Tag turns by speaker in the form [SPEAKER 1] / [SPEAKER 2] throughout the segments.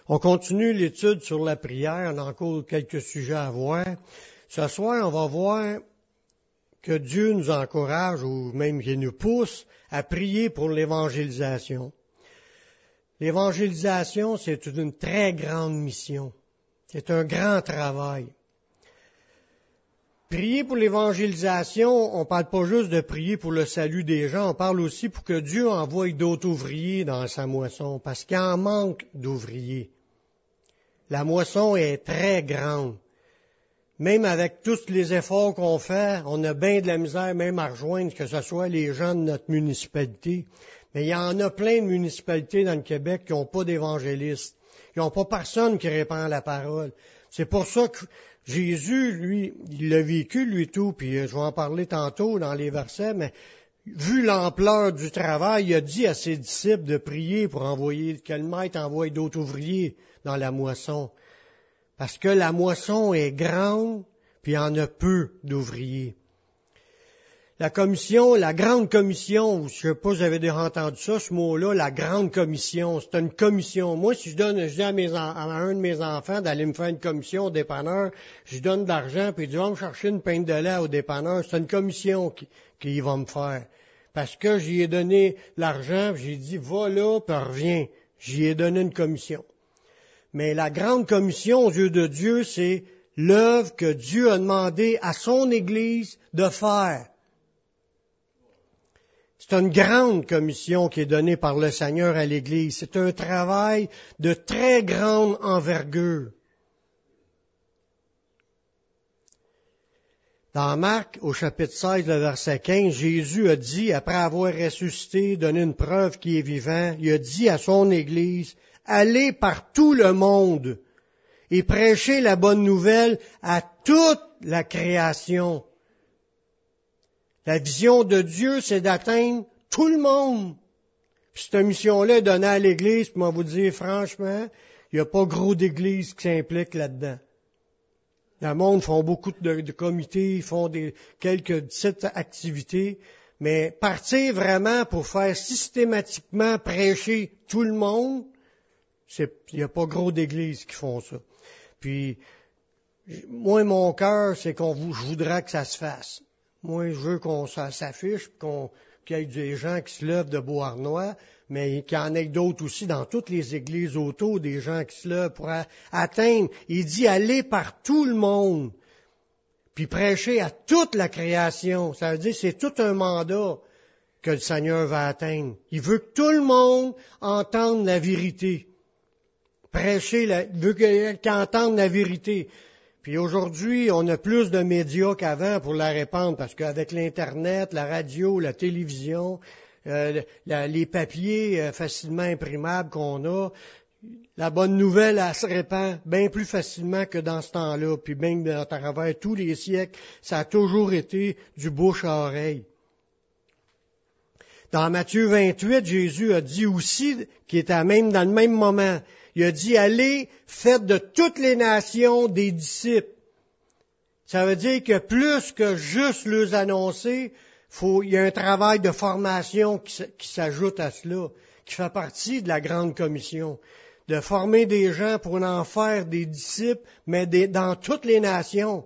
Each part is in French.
[SPEAKER 1] On continue l'étude sur la prière. On a encore quelques sujets à voir. Ce soir, on va voir que Dieu nous encourage ou même qu'il nous pousse à prier pour l'évangélisation. L'évangélisation, c'est une très grande mission. C'est un grand travail. Prier pour l'évangélisation, on ne parle pas juste de prier pour le salut des gens, on parle aussi pour que Dieu envoie d'autres ouvriers dans sa moisson, parce qu'il en manque d'ouvriers. La moisson est très grande. Même avec tous les efforts qu'on fait, on a bien de la misère même à rejoindre, que ce soit les gens de notre municipalité. Mais il y en a plein de municipalités dans le Québec qui n'ont pas d'évangélistes. Ils n'ont pas personne qui répand la parole. C'est pour ça que Jésus, lui, il l'a vécu, lui tout, puis je vais en parler tantôt dans les versets, mais vu l'ampleur du travail, il a dit à ses disciples de prier pour envoyer, que le maître envoie d'autres ouvriers dans la moisson. Parce que la moisson est grande, puis il y en a peu d'ouvriers. La commission, la grande commission, je ne sais pas si vous avez déjà entendu ça, ce mot-là, la grande commission, c'est une commission. Moi, si je dis à un de mes enfants d'aller me faire une commission au dépanneur, je lui donne de l'argent, puis il dit, va me chercher une pinte de lait au dépanneur, c'est une commission qu'il va me faire. Parce que j'y ai donné l'argent, puis j'ai dit, va là, puis reviens. J'y ai donné une commission. Mais la grande commission aux yeux de Dieu, c'est l'œuvre que Dieu a demandé à son Église de faire. C'est une grande commission qui est donnée par le Seigneur à l'Église. C'est un travail de très grande envergure. Dans Marc, au chapitre 16, le verset 15, Jésus a dit, après avoir ressuscité, donné une preuve qu'il est vivant, il a dit à son Église, « Allez par tout le monde et prêchez la bonne nouvelle à toute la création. » La vision de Dieu, c'est d'atteindre tout le monde. Puis cette mission-là est donnée à l'Église, puis moi vous dire franchement, il n'y a pas gros d'Église qui s'implique là-dedans. Le monde font beaucoup de comités, ils font quelques petites activités, mais partir vraiment pour faire systématiquement prêcher tout le monde, il n'y a pas gros d'Églises qui font ça. Puis, moi, mon cœur, c'est je voudrais que ça se fasse. Moi, je veux ça s'affiche, qu'il y ait des gens qui se lèvent de Beauharnois, mais qu'il y en ait d'autres aussi dans toutes les églises autour, des gens qui se lèvent pour atteindre. Il dit, allez par tout le monde, puis prêcher à toute la création. Ça veut dire, c'est tout un mandat que le Seigneur va atteindre. Il veut que tout le monde entende la vérité. Il veut qu'ils entendent la vérité. Puis aujourd'hui, on a plus de médias qu'avant pour la répandre, parce qu'avec l'Internet, la radio, la télévision, les papiers facilement imprimables qu'on a, la bonne nouvelle, elle se répand bien plus facilement que dans ce temps-là. Puis même à travers tous les siècles, ça a toujours été du bouche à oreille. Dans Matthieu 28, Jésus a dit aussi, qui était même dans le même moment, il a dit, allez, faites de toutes les nations des disciples. Ça veut dire que plus que juste les annoncer, il y a un travail de formation qui s'ajoute à cela, qui fait partie de la grande commission, de former des gens pour en faire des disciples, mais dans toutes les nations.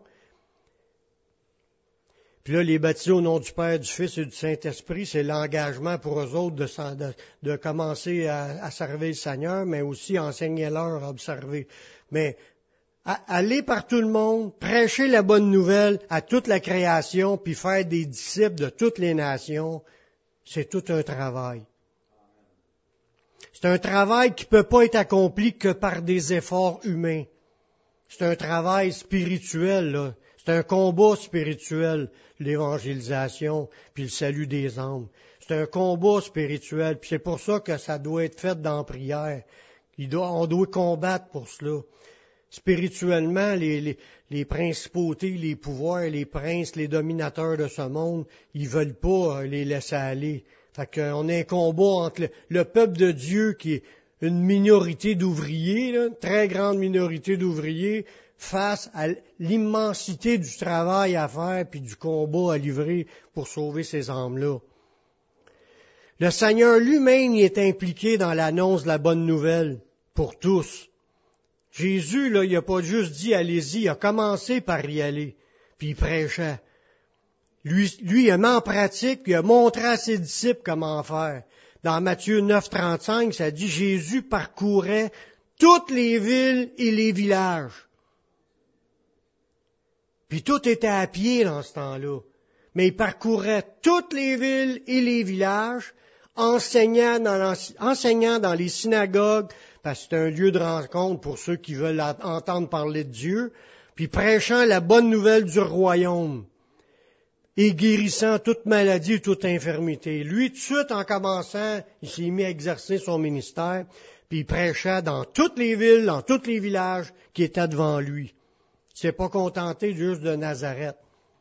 [SPEAKER 1] Puis là, les baptisés au nom du Père, du Fils et du Saint-Esprit, c'est l'engagement pour eux autres de commencer à servir le Seigneur, mais aussi enseigner-leur à observer. Mais aller par tout le monde, prêcher la bonne nouvelle à toute la création, puis faire des disciples de toutes les nations, c'est tout un travail. C'est un travail qui ne peut pas être accompli que par des efforts humains. C'est un travail spirituel, là. C'est un combat spirituel, l'évangélisation, puis le salut des âmes. C'est un combat spirituel, puis c'est pour ça que ça doit être fait dans la prière. On doit combattre pour cela. Spirituellement, les principautés, les pouvoirs, les princes, les dominateurs de ce monde, ils veulent pas les laisser aller. Fait qu'on a un combat entre le peuple de Dieu, qui est une minorité d'ouvriers, là, une très grande minorité d'ouvriers, face à l'immensité du travail à faire puis du combat à livrer pour sauver ces âmes-là. Le Seigneur lui-même y est impliqué dans l'annonce de la bonne nouvelle pour tous. Jésus, là, il n'a pas juste dit allez-y, il a commencé par y aller, puis il prêchait. Lui, il a mis en pratique, puis il a montré à ses disciples comment faire. Dans Matthieu 9,35, ça dit Jésus parcourait toutes les villes et les villages. Puis tout était à pied dans ce temps-là. Mais il parcourait toutes les villes et les villages, enseignant dans les synagogues, parce que c'est un lieu de rencontre pour ceux qui veulent entendre parler de Dieu, puis prêchant la bonne nouvelle du royaume et guérissant toute maladie et toute infirmité. Lui, tout de suite, en commençant, il s'est mis à exercer son ministère, puis il prêchait dans toutes les villes, dans tous les villages qui étaient devant lui. Il s'est pas contenté juste de Nazareth.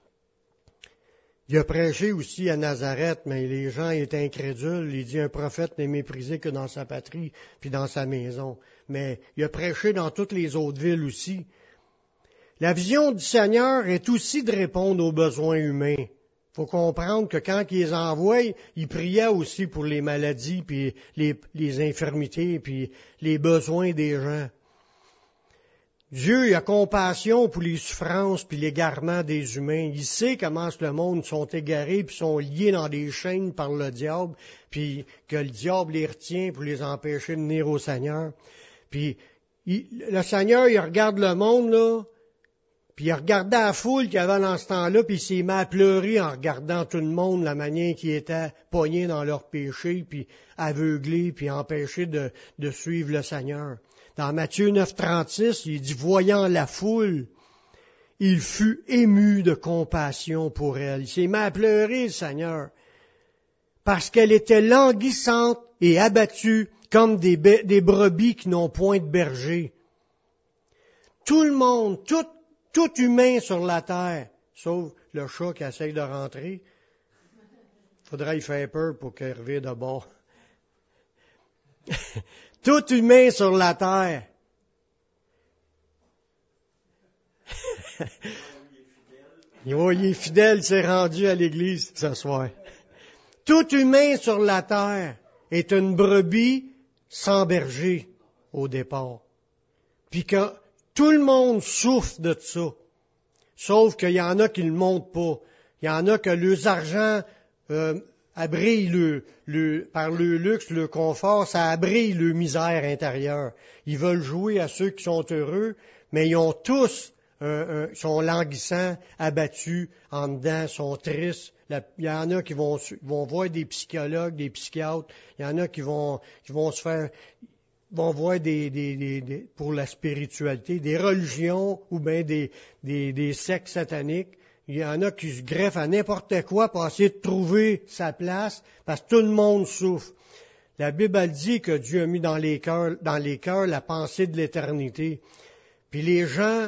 [SPEAKER 1] Il a prêché aussi à Nazareth, mais les gens étaient incrédules. Il dit un prophète n'est méprisé que dans sa patrie puis dans sa maison. Mais il a prêché dans toutes les autres villes aussi. La vision du Seigneur est aussi de répondre aux besoins humains. Il faut comprendre que quand il les envoie, il priait aussi pour les maladies, puis les infirmités, puis les besoins des gens. Dieu il a compassion pour les souffrances puis l'égarement des humains. Il sait comment le monde sont égarés puis sont liés dans des chaînes par le diable, puis que le diable les retient pour les empêcher de venir au Seigneur. Puis le Seigneur, il regarde le monde, là, puis il regardait la foule qu'il y avait dans ce temps-là, puis il s'est mis à pleurer en regardant tout le monde, la manière qu'ils étaient pognés dans leurs péchés, puis aveuglés, puis empêchés de suivre le Seigneur. Dans Matthieu 9,36, il dit, voyant la foule, il fut ému de compassion pour elle. Il s'est mis à pleurer, le Seigneur, parce qu'elle était languissante et abattue comme des brebis qui n'ont point de berger. Tout le monde, tout humain sur la terre, sauf le chat qui essaye de rentrer, faudrait y faire peur pour qu'il revienne de bord. Tout humain sur la terre. Il est fidèle, il s'est rendu à l'église ce soir. Tout humain sur la terre est une brebis sans berger au départ. Puis que tout le monde souffre de ça. Sauf qu'il y en a qui ne le montrent pas. Il y en a que leurs argent abrille par le luxe, le confort, ça abrille le misère intérieure. Ils veulent jouer à ceux qui sont heureux, mais ils ont tous sont languissants, abattus en dedans, sont tristes. Il y en a qui vont voir des psychologues, des psychiatres. Il y en a qui vont voir pour la spiritualité, des religions ou bien des sectes sataniques. Il y en a qui se greffent à n'importe quoi pour essayer de trouver sa place, parce que tout le monde souffre. La Bible elle dit que Dieu a mis dans les cœurs la pensée de l'éternité. Puis les gens,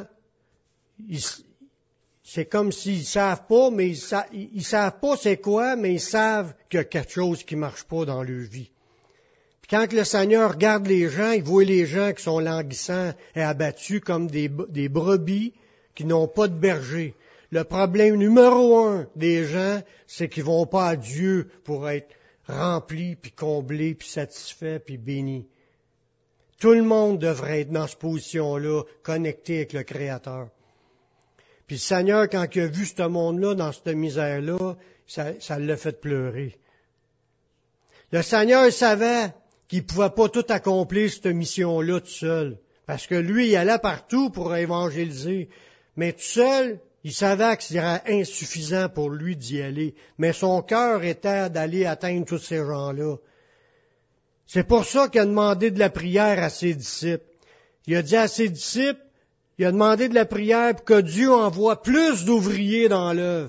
[SPEAKER 1] c'est comme s'ils savent pas, mais ils savent pas c'est quoi, mais ils savent qu'il y a quelque chose qui marche pas dans leur vie. Puis quand le Seigneur regarde les gens, il voit les gens qui sont languissants et abattus comme des brebis qui n'ont pas de berger. Le problème numéro 1 des gens, c'est qu'ils vont pas à Dieu pour être remplis, puis comblés, puis satisfaits, puis bénis. Tout le monde devrait être dans cette position-là, connecté avec le Créateur. Puis le Seigneur, quand il a vu ce monde-là, dans cette misère-là, ça l'a fait pleurer. Le Seigneur savait qu'il ne pouvait pas tout accomplir cette mission-là tout seul, parce que lui, il allait partout pour évangéliser. Mais tout seul, il savait que c'était insuffisant pour lui d'y aller, mais son cœur était d'aller atteindre tous ces gens-là. C'est pour ça qu'il a demandé de la prière à ses disciples. Il a dit à ses disciples, il a demandé de la prière pour que Dieu envoie plus d'ouvriers dans l'œuvre.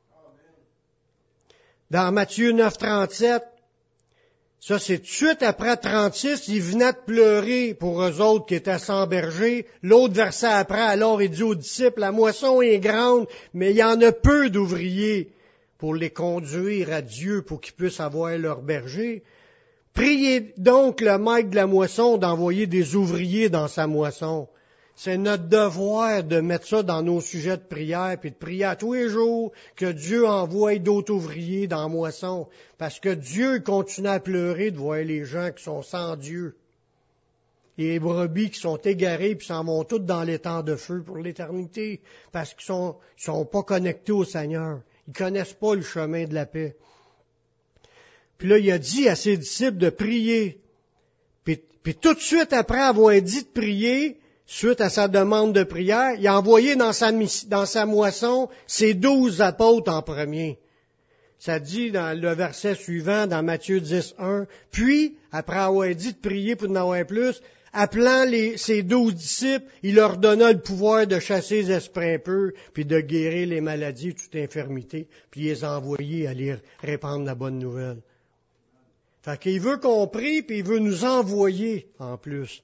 [SPEAKER 1] Dans Matthieu 9,37, ça, c'est tout de suite après 36, il venait de pleurer pour eux autres qui étaient sans berger. L'autre verset après, alors il dit aux disciples, la moisson est grande, mais il y en a peu d'ouvriers pour les conduire à Dieu pour qu'ils puissent avoir leur berger. Priez donc le maître de la moisson d'envoyer des ouvriers dans sa moisson. C'est notre devoir de mettre ça dans nos sujets de prière, puis de prier à tous les jours que Dieu envoie d'autres ouvriers dans la moisson. Parce que Dieu continue à pleurer de voir les gens qui sont sans Dieu. les brebis qui sont égarées puis s'en vont toutes dans l'étang de feu pour l'éternité parce qu'ils sont pas connectés au Seigneur. Ils connaissent pas le chemin de la paix. Puis là, il a dit à ses disciples de prier. Puis tout de suite après avoir dit de prier, suite à sa demande de prière, il a envoyé dans sa moisson ses 12 apôtres en premier. Ça dit dans le verset suivant, dans Matthieu 10:1, puis, après avoir dit de prier pour en avoir plus, appelant ses 12 disciples, il leur donna le pouvoir de chasser les esprits impurs, puis de guérir les maladies, toute infirmité, puis il les a envoyés à aller répandre la bonne nouvelle. Fait qu'il veut qu'on prie, puis il veut nous envoyer en plus.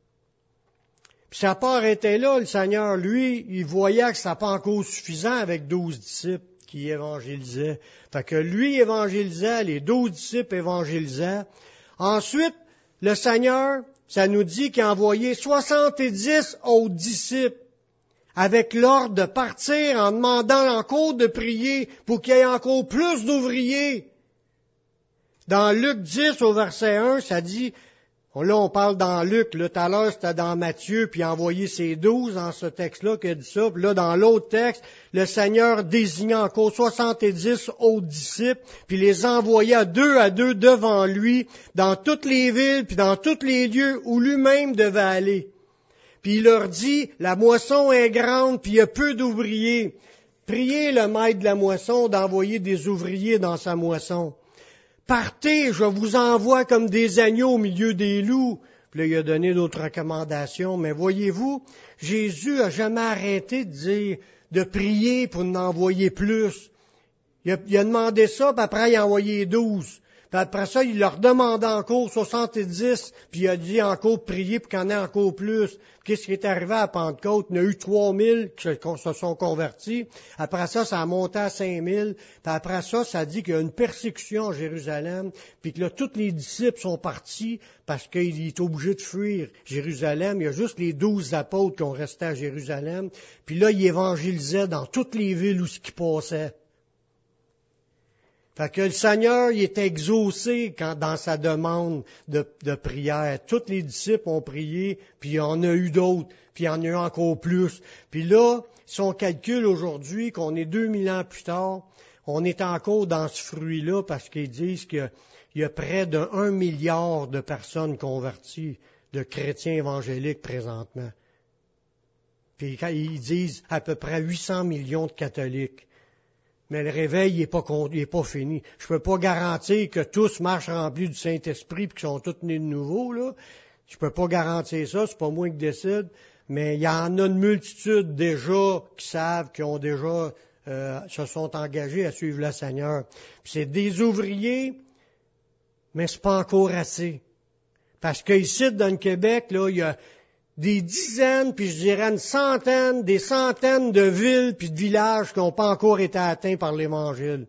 [SPEAKER 1] Puis ça n'a pas arrêté là, le Seigneur, lui, il voyait que ça n'a pas encore suffisant avec 12 disciples qui évangélisaient. Fait que lui évangélisait, les 12 disciples évangélisaient. Ensuite, le Seigneur, ça nous dit qu'il a envoyé 70 autres disciples avec l'ordre de partir en demandant encore de prier pour qu'il y ait encore plus d'ouvriers. Dans Luc 10 au verset 1, ça dit, là on parle dans Luc, là tout à l'heure c'était dans Matthieu, puis il a envoyé ses 12 dans ce texte-là qui a dit ça. Puis là dans l'autre texte, le Seigneur désignait encore 70 autres disciples, puis les envoya à deux devant lui, dans toutes les villes, puis dans tous les lieux où lui-même devait aller. Puis il leur dit, la moisson est grande, puis il y a peu d'ouvriers. Priez le maître de la moisson d'envoyer des ouvriers dans sa moisson. Partez, je vous envoie comme des agneaux au milieu des loups. Puis là, il a donné d'autres recommandations. Mais voyez-vous, Jésus a jamais arrêté de prier pour en envoyer plus. Il a demandé ça, puis après il a envoyé 12. Puis après ça, il leur demandait encore 70, puis il a dit encore de prier pour qu'il y en ait encore plus. Qu'est-ce qui est arrivé à Pentecôte? Il y en a eu 3000 qui se sont convertis. Après ça, ça a monté à 5000. Puis après ça, ça dit qu'il y a une persécution à Jérusalem, puis que là, tous les disciples sont partis parce qu'il est obligé de fuir Jérusalem. Il y a juste les 12 apôtres qui ont resté à Jérusalem. Puis là, il évangélisait dans toutes les villes où ce qui passait. Fait que le Seigneur, il est exaucé dans sa demande de prière. Tous les disciples ont prié, puis il y en a eu d'autres, puis il y en a eu encore plus. Puis là, si on calcule aujourd'hui qu'on est 2000 ans plus tard, on est encore dans ce fruit-là parce qu'ils disent qu'il y a près de 1 milliard de personnes converties, de chrétiens évangéliques présentement. Puis ils disent à peu près 800 millions de catholiques. Mais le réveil, il est pas fini. Je peux pas garantir que tous marchent remplis du Saint-Esprit et qu'ils sont tous nés de nouveau, là. Je peux pas garantir ça, c'est pas moi qui décide. Mais il y en a une multitude déjà qui savent, qui ont déjà, se sont engagés à suivre le Seigneur. Puis c'est des ouvriers, mais c'est pas encore assez. Parce qu'ici, dans le Québec, là, il y a des dizaines, puis je dirais des centaines de villes puis de villages qui n'ont pas encore été atteints par l'Évangile.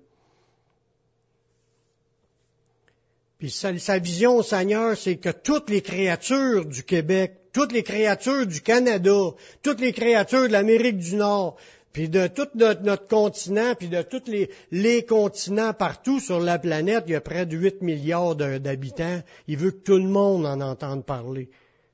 [SPEAKER 1] Puis sa vision au Seigneur, c'est que toutes les créatures du Québec, toutes les créatures du Canada, toutes les créatures de l'Amérique du Nord, puis de tout notre continent, puis de tous les continents partout sur la planète, il y a près de 8 milliards d'habitants. Il veut que tout le monde en entende parler.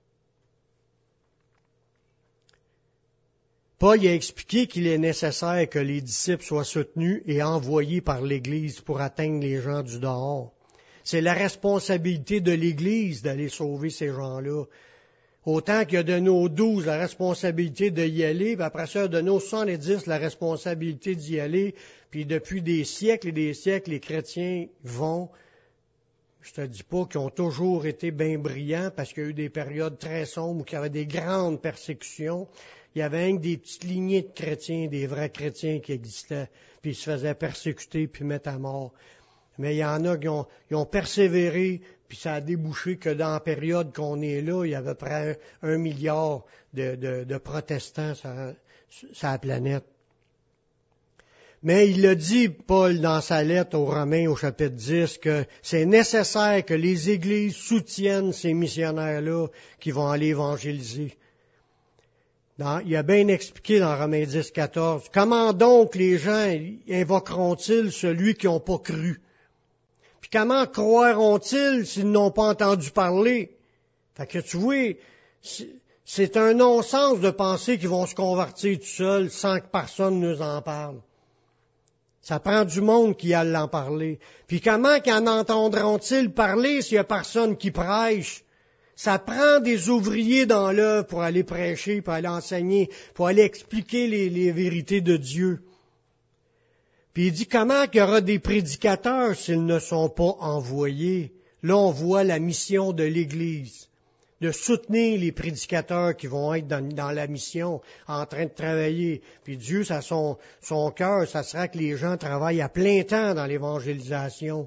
[SPEAKER 1] Paul a expliqué qu'il est nécessaire que les disciples soient soutenus et envoyés par l'Église pour atteindre les gens du dehors. C'est la responsabilité de l'Église d'aller sauver ces gens-là. Autant qu'il a donné aux 12 la responsabilité d'y aller, puis après ça, il a donné aux 70 la responsabilité d'y aller, puis depuis des siècles et des siècles, les chrétiens vont. Je te dis pas qu'ils ont toujours été bien brillants, parce qu'il y a eu des périodes très sombres où il y avait des grandes persécutions. Il y avait des petites lignées de chrétiens, des vrais chrétiens qui existaient, puis ils se faisaient persécuter puis mettre à mort. Mais il y en a qui ont persévéré, puis ça a débouché que dans la période qu'on est là, il y avait près 1 milliard de protestants sur la planète. Mais il a dit, Paul, dans sa lettre aux Romains au chapitre 10, que c'est nécessaire que les églises soutiennent ces missionnaires-là qui vont aller évangéliser. Il a bien expliqué dans Romains 10, 14, comment donc les gens invoqueront-ils celui qui n'ont pas cru? Puis comment croiront-ils s'ils n'ont pas entendu parler? Fait que tu vois, C'est un non-sens de penser qu'ils vont se convertir tout seuls sans que personne nous en parle. Ça prend du monde qui a l'en parler. Puis comment qu'en entendront-ils parler s'il y a personne qui prêche? Ça prend des ouvriers dans l'œuvre pour aller prêcher, pour aller enseigner, pour aller expliquer les vérités de Dieu. Puis il dit comment qu'il y aura des prédicateurs s'ils ne sont pas envoyés? Là, on voit la mission de l'Église, de soutenir les prédicateurs qui vont être dans la mission, en train de travailler. Puis Dieu, ça son cœur, ça sera que les gens travaillent à plein temps dans l'évangélisation.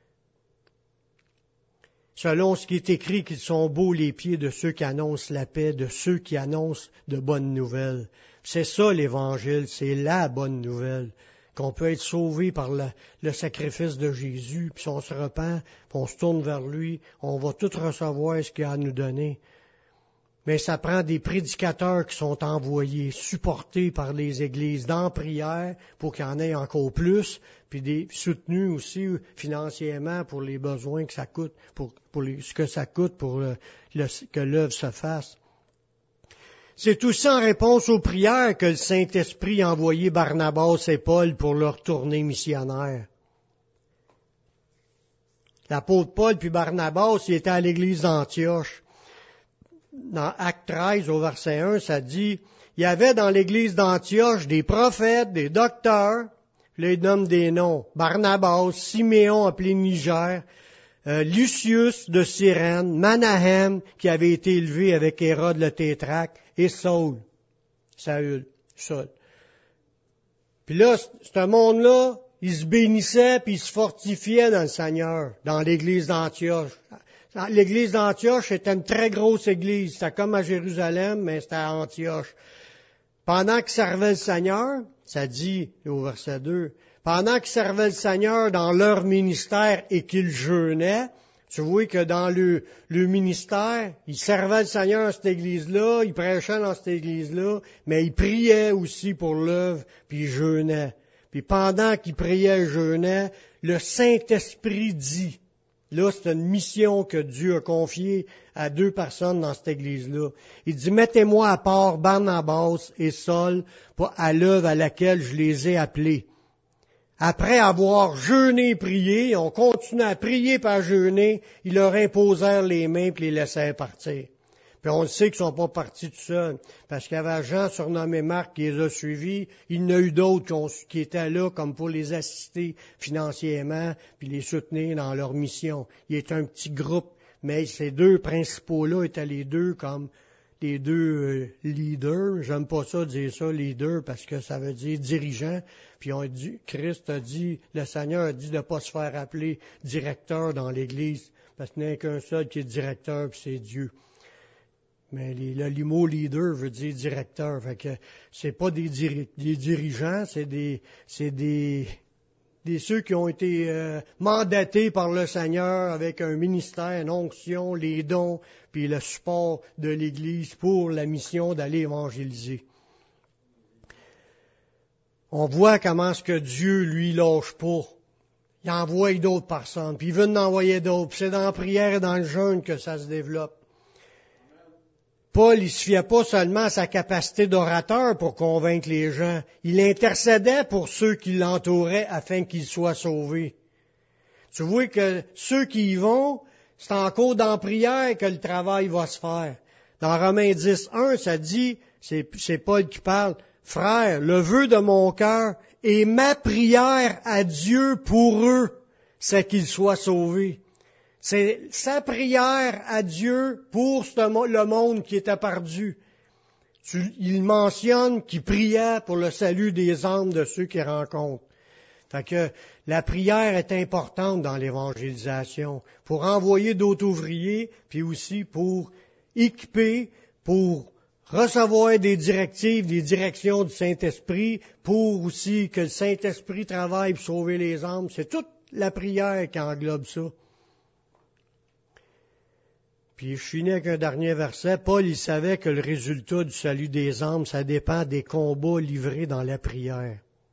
[SPEAKER 1] Selon ce qui est écrit, qu'ils sont beaux les pieds de ceux qui annoncent la paix, de ceux qui annoncent de bonnes nouvelles. C'est ça l'Évangile, c'est la bonne nouvelle, qu'on peut être sauvé par le sacrifice de Jésus, puis si on se repent, puis on se tourne vers lui, on va tout recevoir ce qu'il a à nous donner. Mais ça prend des prédicateurs qui sont envoyés, supportés par les églises dans prière pour qu'il y en ait encore plus, puis des soutenus aussi financièrement pour les besoins que ça coûte, pour ce que ça coûte pour que l'œuvre se fasse. C'est aussi en réponse aux prières que le Saint-Esprit a envoyé Barnabas et Paul pour leur tournée missionnaire. L'apôtre Paul puis Barnabas, il était à l'église d'Antioche. Dans Acte 13, au verset 1, ça dit, il y avait dans l'église d'Antioche des prophètes, des docteurs, là il nomme des noms, Barnabas, Siméon appelé Niger, Lucius de Cyrène, Manahem, qui avait été élevé avec Hérode le tétrarque, et Saul. Puis là, ce monde-là, il se bénissait puis il se fortifiait dans le Seigneur, dans l'église d'Antioche. L'église d'Antioche était une très grosse église. C'était comme à Jérusalem, mais c'était à Antioche. Pendant qu'ils servaient le Seigneur, ça dit au verset 2, pendant qu'ils servaient le Seigneur dans leur ministère et qu'ils jeûnaient, tu vois que dans le ministère, ils servaient le Seigneur à cette église-là, ils prêchaient dans cette église-là, mais ils priaient aussi pour l'œuvre, puis ils jeûnaient. Puis pendant qu'ils priaient et jeûnaient, le Saint-Esprit dit, là, c'est une mission que Dieu a confiée à 2 personnes dans cette église-là. Il dit, mettez-moi à part Barnabas et Saul à l'œuvre à laquelle je les ai appelés. Après avoir jeûné et prié, on continuait à prier par jeûner, ils leur imposèrent les mains et les laissèrent partir. Puis on le sait qu'ils ne sont pas partis tout seuls, parce qu'il y avait Jean surnommé Marc qui les a suivis. Il y en a eu d'autres qui étaient là comme pour les assister financièrement, puis les soutenir dans leur mission. Il était un petit groupe, mais ces 2 principaux-là étaient les 2 comme les 2 leaders. J'aime pas ça dire ça, leader, parce que ça veut dire dirigeant. Puis Christ a dit, le Seigneur a dit de ne pas se faire appeler directeur dans l'Église, parce qu'il n'y a qu'un seul qui est directeur, puis c'est Dieu. Mais le mot leader veut dire directeur. Fait que c'est pas des dirigeants, c'est ceux qui ont été mandatés par le Seigneur avec un ministère, une onction, les dons, puis le support de l'Église pour la mission d'aller évangéliser. On voit comment est-ce que Dieu, lui, lâche pas. Il envoie d'autres personnes, puis il veut en envoyer d'autres. Puis c'est dans la prière et dans le jeûne que ça se développe. Paul, il se fiait pas seulement à sa capacité d'orateur pour convaincre les gens. Il intercédait pour ceux qui l'entouraient afin qu'ils soient sauvés. Tu vois que ceux qui y vont, c'est encore dans la prière que le travail va se faire. Dans Romains 10:1, ça dit, c'est Paul qui parle, « Frère, le vœu de mon cœur et ma prière à Dieu pour eux, c'est qu'ils soient sauvés. » C'est sa prière à Dieu pour le monde qui était perdu. Il mentionne qu'il priait pour le salut des âmes de ceux qu'il rencontre. Fait que la prière est importante dans l'évangélisation, pour envoyer d'autres ouvriers, puis aussi pour équiper, pour recevoir des directives, des directions du Saint-Esprit, pour aussi que le Saint-Esprit travaille pour sauver les âmes. C'est toute la prière qui englobe ça. Puis je finis avec un dernier verset. Paul, il savait que le résultat du salut des âmes, ça dépend des combats livrés dans la prière.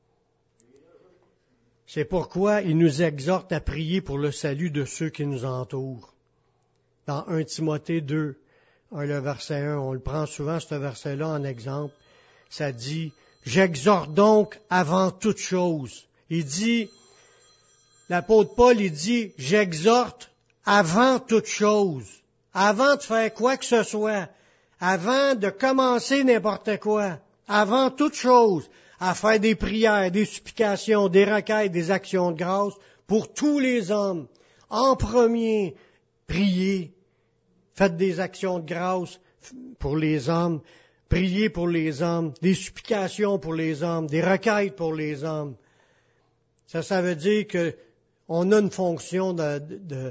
[SPEAKER 1] C'est pourquoi il nous exhorte à prier pour le salut de ceux qui nous entourent. Dans 1 Timothée 2, le verset 1, on le prend souvent, ce verset-là, en exemple. Ça dit, « J'exhorte donc avant toute chose. » Il dit, l'apôtre Paul, il dit, « J'exhorte avant toute chose. » Avant de faire quoi que ce soit, avant de commencer n'importe quoi, avant toute chose, à faire des prières, des supplications, des requêtes, des actions de grâce pour tous les hommes. En premier, priez. Faites des actions de grâce pour les hommes. Priez pour les hommes. Des supplications pour les hommes. Des requêtes pour les hommes. Ça veut dire que on a une fonction de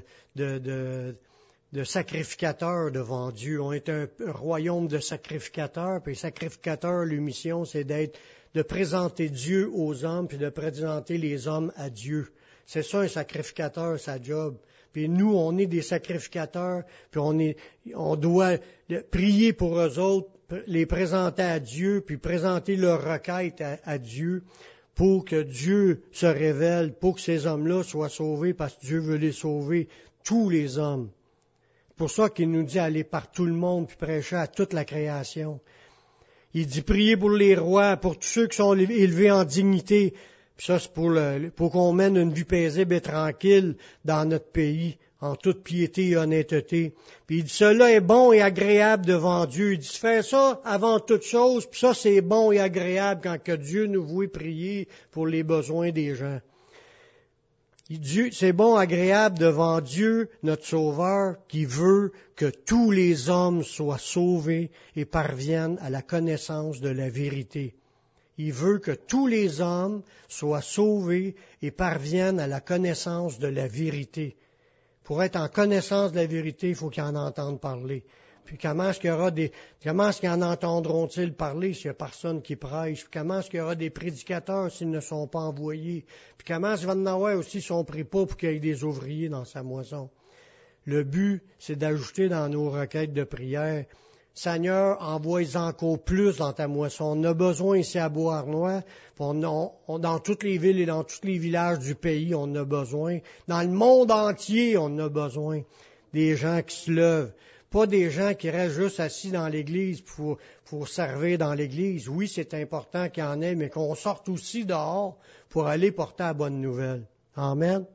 [SPEAKER 1] sacrificateur devant Dieu. On est un royaume de sacrificateurs. Puis sacrificateur, leur mission, c'est de présenter Dieu aux hommes, puis de présenter les hommes à Dieu. C'est ça un sacrificateur, sa job. Puis nous, on est des sacrificateurs, puis on doit prier pour eux autres, les présenter à Dieu, puis présenter leurs requêtes à Dieu, pour que Dieu se révèle, pour que ces hommes-là soient sauvés, parce que Dieu veut les sauver, tous les hommes. C'est pour ça qu'il nous dit aller par tout le monde, puis prêcher à toute la création. Il dit prier pour les rois, pour tous ceux qui sont élevés en dignité. Puis ça, c'est pour qu'on mène une vie paisible et tranquille dans notre pays, en toute piété et honnêteté. Puis il dit, cela est bon et agréable devant Dieu. Il dit, fais ça avant toute chose, puis ça, c'est bon et agréable quand que Dieu nous voit prier pour les besoins des gens. C'est bon, agréable devant Dieu, notre Sauveur, qui veut que tous les hommes soient sauvés et parviennent à la connaissance de la vérité. Il veut que tous les hommes soient sauvés et parviennent à la connaissance de la vérité. Pour être en connaissance de la vérité, il faut qu'ils en entendent parler. Puis comment est-ce qu'ils en entendront-ils parler s'il n'y a personne qui prêche? Puis comment est-ce qu'il y aura des prédicateurs s'ils ne sont pas envoyés? Puis comment est-ce qu'il va en avoir aussi si on ne prie pas pour qu'il y ait des ouvriers dans sa moisson? Le but, c'est d'ajouter dans nos requêtes de prière, Seigneur, envoie-en encore plus dans ta moisson. On a besoin ici à Beauharnois, dans toutes les villes et dans tous les villages du pays, on en a besoin. Dans le monde entier, on en a besoin. Des gens qui se lèvent. Pas des gens qui restent juste assis dans l'Église pour servir dans l'Église. Oui, c'est important qu'il y en ait, mais qu'on sorte aussi dehors pour aller porter la bonne nouvelle. Amen.